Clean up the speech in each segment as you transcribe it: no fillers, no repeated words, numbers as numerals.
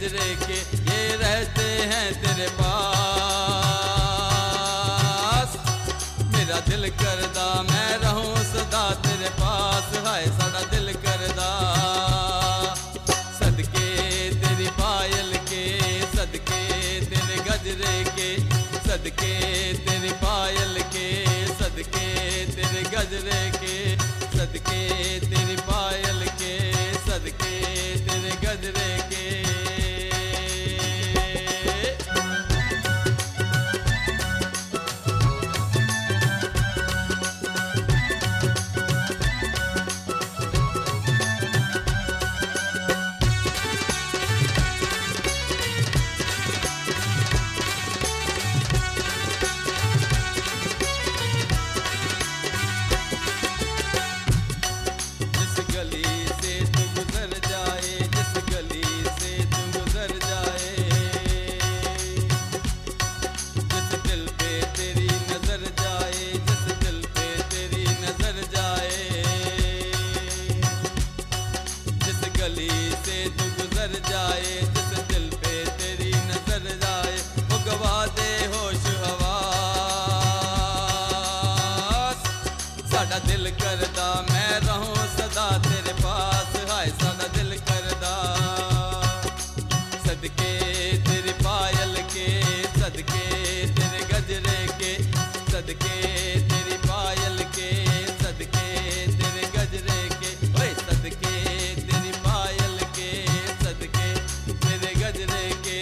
गजरे के, ये रहते हैं तेरे पास। मेरा दिल करदा मैं रहूं सदा तेरे पास, हाय साड़ा दिल करदा। सदके तेरी पायल के, सदके तेरे गजरे के, सदके तेरी पायल के, सदके तेरे गजरे के, सदके तेरी पायल के, सदके तेरे गजरे के। जाए जिस दिल पे तेरी नजर जाए, वो गवा दे होश हवास। साड़ा दिल करदा मैं रहूं सदा तेरे पास, हाय साड़ा दिल करदा। सदके तेरी पायल के, सदके तेरे गजरे के, सदके तेरी पायल के, सदके तेरे गजरे के, ओए सदके तेरी पायल के, सदके तेरे गजरे के।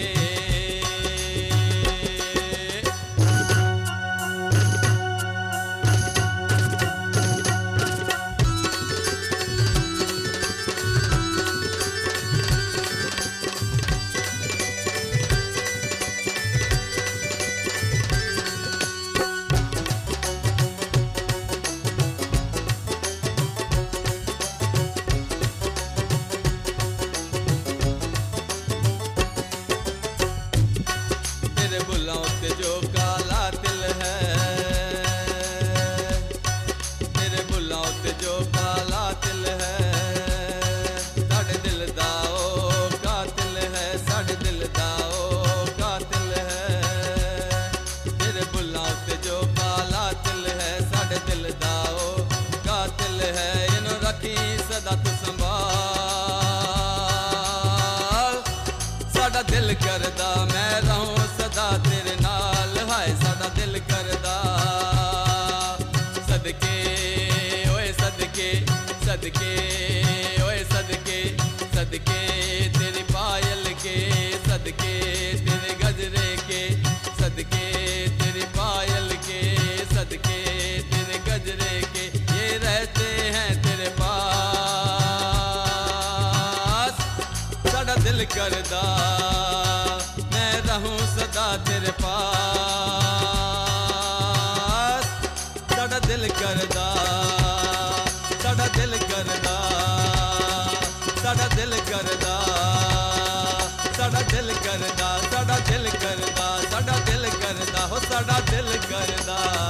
जो काला तिल है तेरे बुलाओ ते, जो काला तिल है साढ़े दिल दा ओ कातिल है, साढ़े दिल दा ओ कातिल है। तेरे बुलाओ ते जो काला तिल है, साढ़े दिल दा ओ कातिल है। इन्हों रखी सदा तू संभाल, साड़ा दिल करदा मैं रहूं सदा तेरे नाल, हाय साड़ा दिल करदा। सदके ओए सदके, सदके ओए सदके, सदके तेरी पायल के, सदके तेरे गजरे के, सदके तेरी पायल के, सदके तेरे गजरे के, ये रहते हैं तेरे पास। साड़ा दिल करदा मैं रहूं सदा तेरे पास। साड़ा दिल करदा, साड़ा दिल करदा, साड़ा दिल करदा, साड़ा दिल करदा, साड़ा दिल करदा, साड़ा दिल करदा, हो साड़ा दिल करदा।